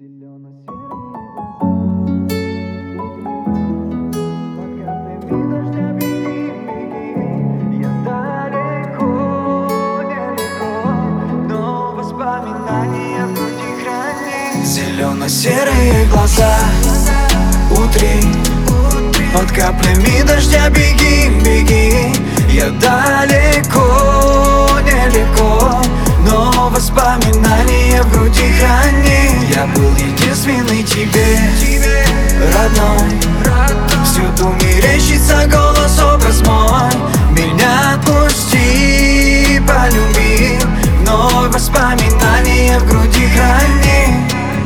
Зелено-серые глаза, утри, под каплями дождя беги, беги. Я далеко, нелегко, но воспоминания в груди храни. Я был единственный тебе, родной. Всюду мерещится голос, образ мой. Меня отпусти, полюби, вновь воспоминания в груди храни.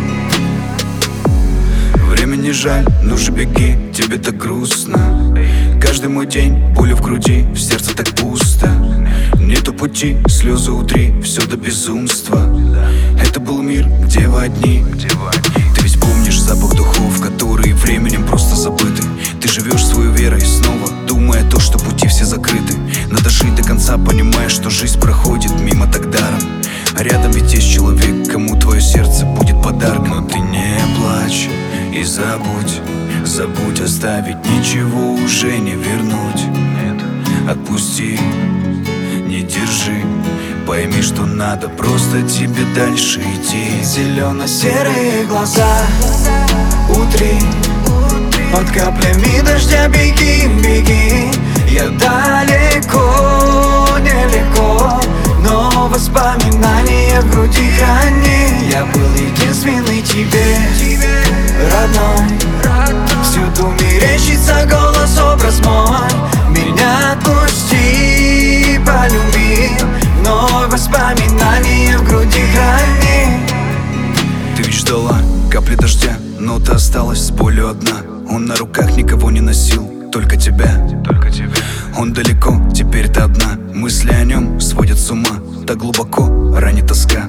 Время не жаль, ну же беги, тебе так грустно. Каждый мой день, боли в груди, в сердце так пусто. Нету пути, слезы утри, все до безумства. Это был мир, где вы одни. Ты ведь помнишь запах духов, которые временем просто забыты. Ты живешь свою верой снова, думая то, что пути все закрыты. Надо жить до конца, понимая, что жизнь проходит мимо так даром. А рядом ведь есть человек, кому твое сердце будет подарком. Но ты не плачь и забудь, забудь оставить, ничего уже не вернуть. Нет, отпусти, не держи, пойми, что надо просто тебе дальше идти. Зелено-серые глаза, утри, под каплями дождя беги, беги. Я далеко, нелегко, но воспоминания в груди храни. Я был единственный тебе, родной. Всюду мерещится голос, образ мой. Меня отпусти, полюби, вновь воспоминания в груди храни. Ты ведь ждала капли дождя, но ты осталась с болью одна. Он на руках никого не носил, только тебя. Он далеко, теперь ты одна. Мысли о нем сводят с ума. Так глубоко ранит тоска.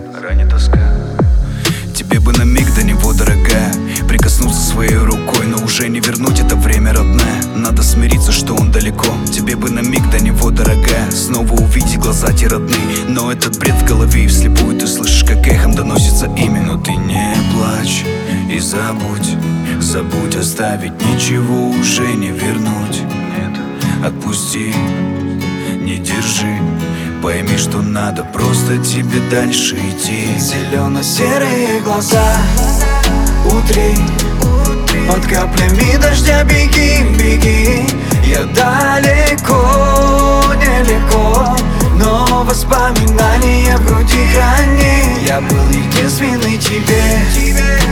Тебе бы на миг до него, дорогая, прикоснуться своей рукой, но уже не вернуть это время, родная. Надо смириться, что он далеко. Тебе бы на миг до него, дорогая, снова увидеть глаза те родные. Но этот бред в голове, и вслепую ты слышишь, как эхом доносится имя. Но ты не плачь и забудь, забудь оставить, ничего уже не вернуть. Нет, отпусти, не держи, пойми, что надо просто тебе дальше идти. Зелено-серые глаза, утри, под каплями дождя беги, беги. Я далеко, нелегко, но воспоминания в груди храни. Я был единственный тебе,